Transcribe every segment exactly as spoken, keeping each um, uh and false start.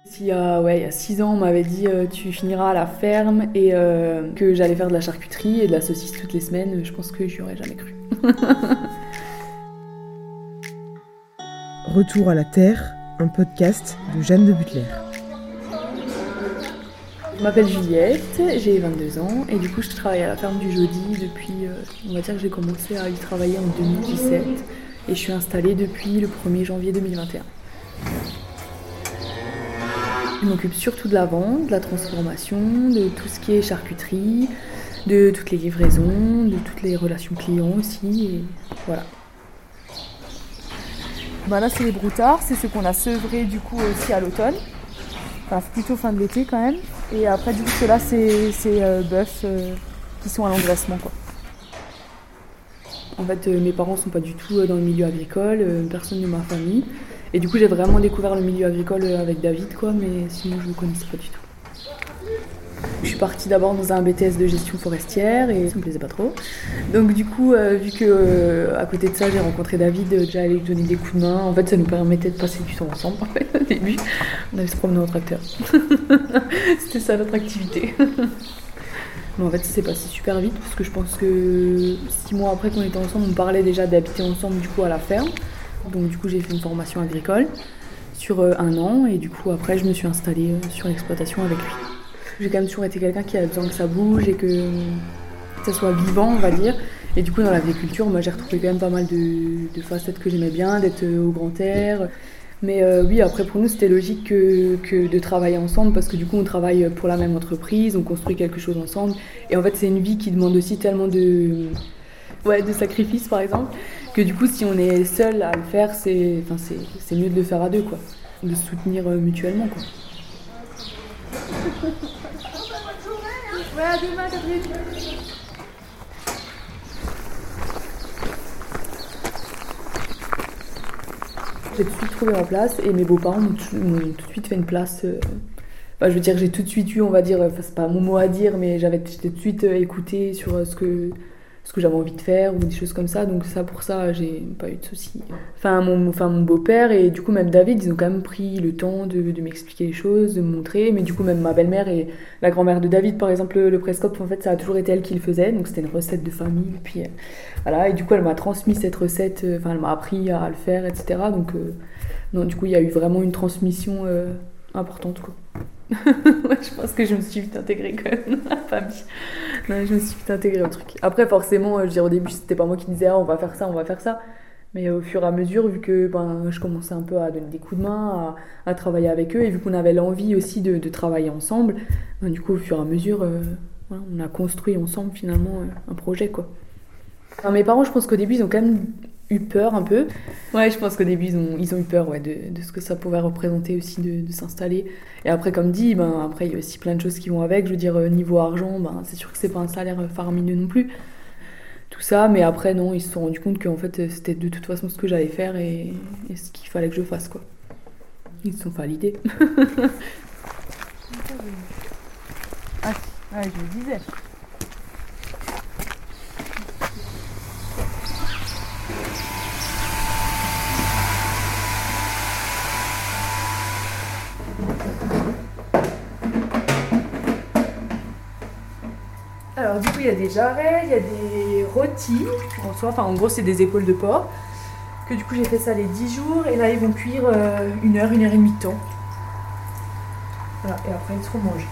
Il y a, ouais, il y a six ans, on m'avait dit euh, tu finiras à la ferme et euh, que j'allais faire de la charcuterie et de la saucisse toutes les semaines. Je pense que j'y aurais jamais cru. Retour à la Terre, un podcast de Jeanne de Butler. Je m'appelle Juliette, j'ai vingt-deux ans et du coup je travaille à la ferme du Jody depuis, euh, on va dire que j'ai commencé à y travailler en deux mille dix-sept et je suis installée depuis le premier janvier deux mille vingt et un. Je m'occupe surtout de la vente, de la transformation, de tout ce qui est charcuterie, de toutes les livraisons, de toutes les relations clients aussi, et voilà. Bah là c'est les broutards, c'est ce qu'on a sevré du coup aussi à l'automne, enfin plutôt fin de l'été quand même, et après du coup ceux-là c'est, c'est euh, bœufs euh, qui sont à l'engraissement quoi. En fait euh, mes parents sont pas du tout euh, dans le milieu agricole, euh, personne de ma famille. Et du coup, j'ai vraiment découvert le milieu agricole avec David, quoi, mais sinon, je ne le connaissais pas du tout. Je suis partie d'abord dans un B T S de gestion forestière et ça me plaisait pas trop. Donc du coup, euh, vu que euh, à côté de ça, j'ai rencontré David, euh, j'allais lui donner des coups de main. En fait, ça nous permettait de passer du temps ensemble, en fait, au début. On allait se promener en tracteur. C'était ça notre activité. Mais en fait, ça s'est passé super vite parce que je pense que six mois après qu'on était ensemble, on parlait déjà d'habiter ensemble du coup à la ferme. Donc du coup j'ai fait une formation agricole sur euh, un an et du coup après je me suis installée euh, sur l'exploitation avec lui. J'ai quand même toujours été quelqu'un qui a besoin que ça bouge et que, que ça soit vivant on va dire. Et du coup dans l'agriculture moi j'ai retrouvé quand même pas mal de, de facettes que j'aimais bien, d'être euh, au grand air. Mais euh, oui après pour nous c'était logique que, que de travailler ensemble parce que du coup on travaille pour la même entreprise, on construit quelque chose ensemble. Et en fait c'est une vie qui demande aussi tellement de... Ouais, de sacrifices par exemple, que du coup si on est seul à le faire, c'est, enfin, c'est, c'est mieux de le faire à deux quoi, de se soutenir euh, mutuellement quoi. Ouais, à demain Catherine. J'ai tout de suite trouvé ma place et mes beaux-parents m'ont tout, m'ont tout de suite fait une place. Euh... Enfin, je veux dire, j'ai tout de suite eu, on va dire, enfin, c'est pas mon mot à dire, mais j'avais j'étais tout de suite euh, écoutée sur euh, ce que ce que j'avais envie de faire ou des choses comme ça, donc ça pour ça j'ai pas eu de soucis. Enfin mon, enfin mon beau-père et du coup même David ils ont quand même pris le temps de, de m'expliquer les choses, de me montrer, mais du coup même ma belle-mère et la grand-mère de David par exemple le, le Prescope en fait ça a toujours été elle qui le faisait, donc c'était une recette de famille et puis euh, voilà et du coup elle m'a transmis cette recette, enfin euh, elle m'a appris à le faire etc donc euh, non du coup il y a eu vraiment une transmission euh, importante quoi. Ouais, je pense que je me suis vite intégrée quand même dans la famille. Non, je me suis vite intégrée au truc. Après, forcément, je veux dire, au début, c'était pas moi qui disais ah, on va faire ça, on va faire ça. Mais au fur et à mesure, vu que ben, je commençais un peu à donner des coups de main, à, à travailler avec eux, et vu qu'on avait l'envie aussi de, de travailler ensemble, ben, du coup, au fur et à mesure, euh, voilà, on a construit ensemble finalement euh, un projet, quoi. Enfin, mes parents, je pense qu'au début, ils ont quand même eu peur un peu. Ouais, je pense qu'au début, ils ont, ils ont eu peur ouais, de, de ce que ça pouvait représenter aussi de, de s'installer. Et après, comme dit, ben, après, il y a aussi plein de choses qui vont avec. Je veux dire, niveau argent, ben, c'est sûr que c'est pas un salaire faramineux non plus. Tout ça, mais après, non, ils se sont rendus compte qu'en fait, c'était de toute façon ce que j'allais faire et, et ce qu'il fallait que je fasse, quoi. Ils se sont fait à l'idée. Ah, ouais, je le disais. Alors du coup il y a des jarrets, il y a des rôtis en soi, enfin en gros c'est des épaules de porc que du coup j'ai fait ça les dix jours et là ils vont cuire euh, une heure, une heure et demie de temps. Voilà, et après ils seront mangés.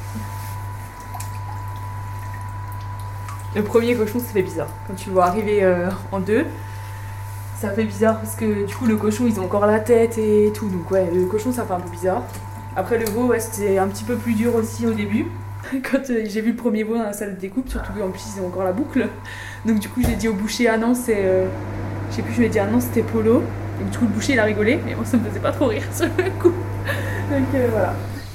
Le premier cochon ça fait bizarre, quand tu le vois arriver euh, en deux, ça fait bizarre parce que du coup le cochon ils ont encore la tête et tout, donc ouais le cochon ça fait un peu bizarre. Après le veau ouais c'était un petit peu plus dur aussi au début. Quand euh, j'ai vu le premier veau dans la salle de découpe, surtout qu'en plus ils ont encore la boucle. Donc du coup j'ai dit au boucher ah non c'est... Euh... Je sais plus, je lui ai dit ah non c'était Polo. Et du coup le boucher il a rigolé, mais moi ça me faisait pas trop rire sur le coup. Donc euh, voilà.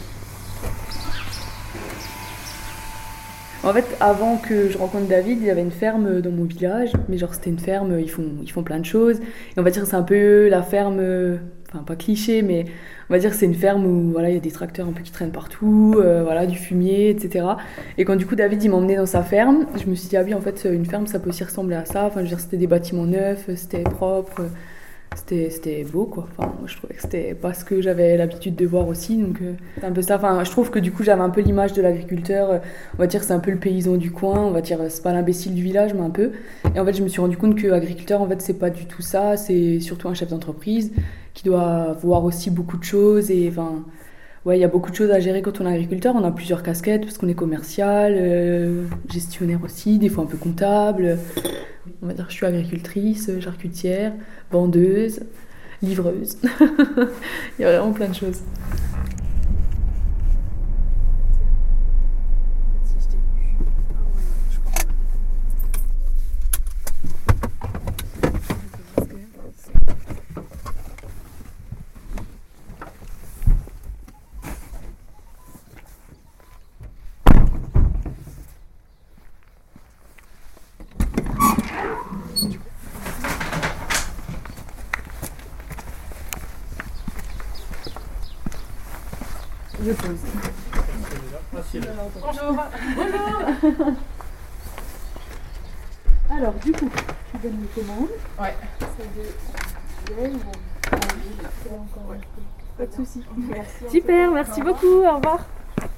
En fait avant que je rencontre David, il y avait une ferme dans mon village. Mais genre c'était une ferme, ils font, ils font plein de choses. Et on va dire que c'est un peu la ferme... Enfin pas cliché mais... On va dire que c'est une ferme où voilà, il y a des tracteurs un peu qui traînent partout, euh, voilà, du fumier, et cetera. Et quand du coup David il m'emmenait dans sa ferme, je me suis dit ah oui en fait une ferme ça peut aussi ressembler à ça. Enfin je veux dire c'était des bâtiments neufs, c'était propre. c'était, c'était beau quoi. Enfin, moi, je trouvais que c'était pas ce que j'avais l'habitude de voir aussi, donc euh, c'est un peu ça. Enfin, je trouve que du coup j'avais un peu l'image de l'agriculteur, euh, on va dire c'est un peu le paysan du coin, on va dire c'est pas l'imbécile du village mais un peu. Et en fait je me suis rendu compte que agriculteur en fait c'est pas du tout ça, c'est surtout un chef d'entreprise qui doit voir aussi beaucoup de choses et enfin ouais il y a beaucoup de choses à gérer quand on est agriculteur. On a plusieurs casquettes parce qu'on est commercial, euh, gestionnaire aussi, des fois un peu comptable. On va dire que je suis agricultrice, charcutière, vendeuse, livreuse. Il y a vraiment plein de choses. Je pose. Bonjour. Bonjour. Alors, du coup, tu donnes les commandes. Ouais. Pas de soucis. Merci. Super, merci beaucoup. Au revoir.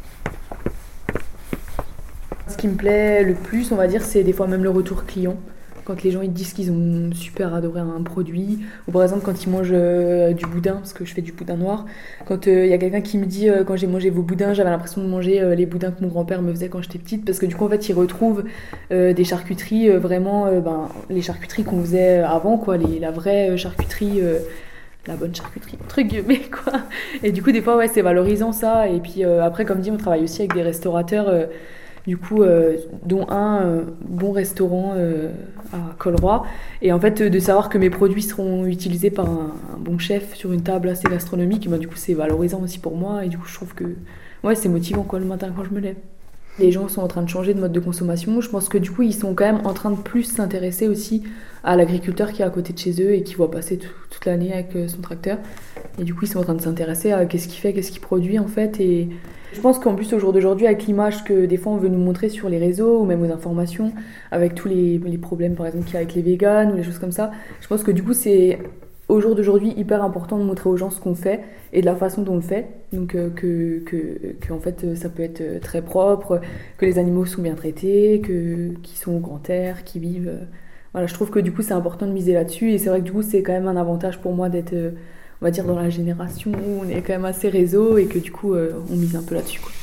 Ce qui me plaît le plus, on va dire, c'est des fois même le retour client. Quand les gens ils disent qu'ils ont super adoré un produit, ou par exemple quand ils mangent euh, du boudin, parce que je fais du boudin noir, quand il euh, y a quelqu'un qui me dit euh, quand j'ai mangé vos boudins, j'avais l'impression de manger euh, les boudins que mon grand-père me faisait quand j'étais petite, parce que du coup en fait ils retrouvent euh, des charcuteries, euh, vraiment euh, ben, les charcuteries qu'on faisait avant, quoi, les, la vraie charcuterie, euh, la bonne charcuterie, entre guillemets, quoi. Et du coup des fois ouais c'est valorisant ça, et puis euh, après comme dit on travaille aussi avec des restaurateurs, euh, du coup, euh, dont un euh, bon restaurant euh, à Colroy. Et en fait, de savoir que mes produits seront utilisés par un, un bon chef sur une table assez gastronomique, bah, du coup, c'est valorisant aussi pour moi. Et du coup, je trouve que ouais, c'est motivant quoi, le matin quand je me lève. Les gens sont en train de changer de mode de consommation. Je pense que du coup, ils sont quand même en train de plus s'intéresser aussi à l'agriculteur qui est à côté de chez eux et qui voit passer tout, toute l'année avec son tracteur. Et du coup, ils sont en train de s'intéresser à qu'est-ce qu'il fait, qu'est-ce qu'il produit en fait. Et je pense qu'en plus, au jour d'aujourd'hui, avec l'image que des fois on veut nous montrer sur les réseaux ou même aux informations, avec tous les, les problèmes par exemple qu'il y a avec les véganes ou les choses comme ça, je pense que du coup, c'est au jour d'aujourd'hui hyper important de montrer aux gens ce qu'on fait et de la façon dont on le fait. Donc euh, que, que, que en fait, ça peut être très propre, que les animaux sont bien traités, que, qu'ils sont au grand air, qu'ils vivent. Euh, voilà, je trouve que du coup, c'est important de miser là-dessus. Et c'est vrai que du coup, c'est quand même un avantage pour moi d'être, euh, on va dire, dans la génération où on est quand même assez réseau et que du coup, euh, on mise un peu là-dessus, quoi.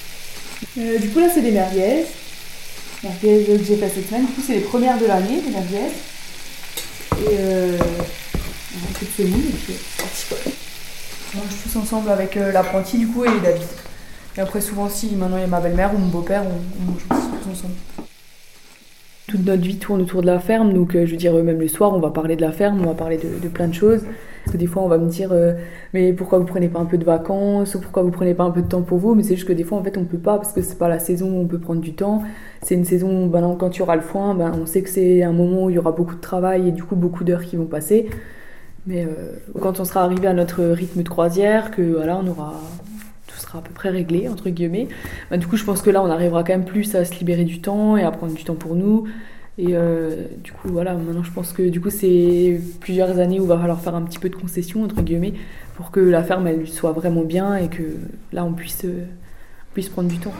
Euh, du coup, là, c'est des merguez. Merguez que j'ai fait cette semaine. Du coup, c'est les premières de l'année, les merguez. Et euh, un peu de semoule et puis c'est parti, quoi. On mange tous ensemble avec euh, l'apprenti, du coup, et David. Et après, souvent, si maintenant il y a ma belle-mère ou mon beau-père, on, on mange aussi tous ensemble. Toute notre vie tourne autour de la ferme, donc euh, je veux dire, euh, même le soir, on va parler de la ferme, on va parler de, de plein de choses. Parce que des fois, on va me dire, euh, mais pourquoi vous prenez pas un peu de vacances, ou pourquoi vous prenez pas un peu de temps pour vous? Mais c'est juste que des fois, en fait, on peut pas, parce que c'est pas la saison où on peut prendre du temps. C'est une saison où, ben, quand il y aura le foin, ben, on sait que c'est un moment où il y aura beaucoup de travail et du coup, beaucoup d'heures qui vont passer. Mais euh, quand on sera arrivé à notre rythme de croisière, que voilà, on aura... sera à peu près réglé, entre guillemets. Bah, du coup, je pense que là, on arrivera quand même plus à se libérer du temps et à prendre du temps pour nous. Et euh, du coup, voilà, maintenant, je pense que du coup, c'est plusieurs années où il va falloir faire un petit peu de concession, entre guillemets, pour que la ferme, elle soit vraiment bien et que là, on puisse, euh, puisse prendre du temps.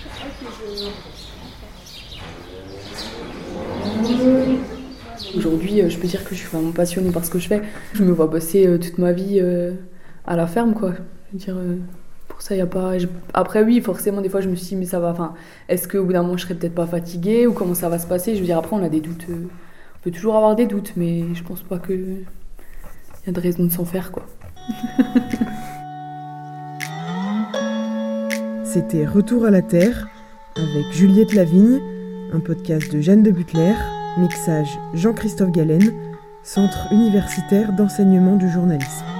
Aujourd'hui, je peux dire que je suis vraiment passionnée par ce que je fais. Je me vois bosser euh, toute ma vie euh, à la ferme, quoi. Je veux dire... Euh, Ça, y a pas... Après, oui, forcément, des fois, je me suis dit, mais ça va. Enfin, est-ce qu'au bout d'un moment, je serais peut-être pas fatiguée ou comment ça va se passer? Je veux dire, après, on a des doutes. On peut toujours avoir des doutes, mais je pense pas qu'il y a de raison de s'en faire, quoi. C'était Retour à la Terre avec Juliette Lavigne, un podcast de Jeanne de Butler, mixage Jean-Christophe Galen, Centre universitaire d'enseignement du journalisme.